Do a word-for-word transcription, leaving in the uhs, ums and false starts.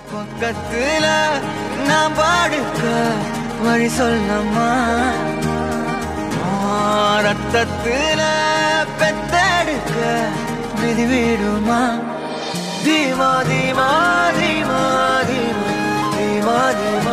பக்கத்துல நான் பாடுக்க வழி சொல்லம்மா ரத்தத்துல பெத்தெடுக்க விதி விடுமா தீமா தீமா தீமா தீமா தீமா தீமா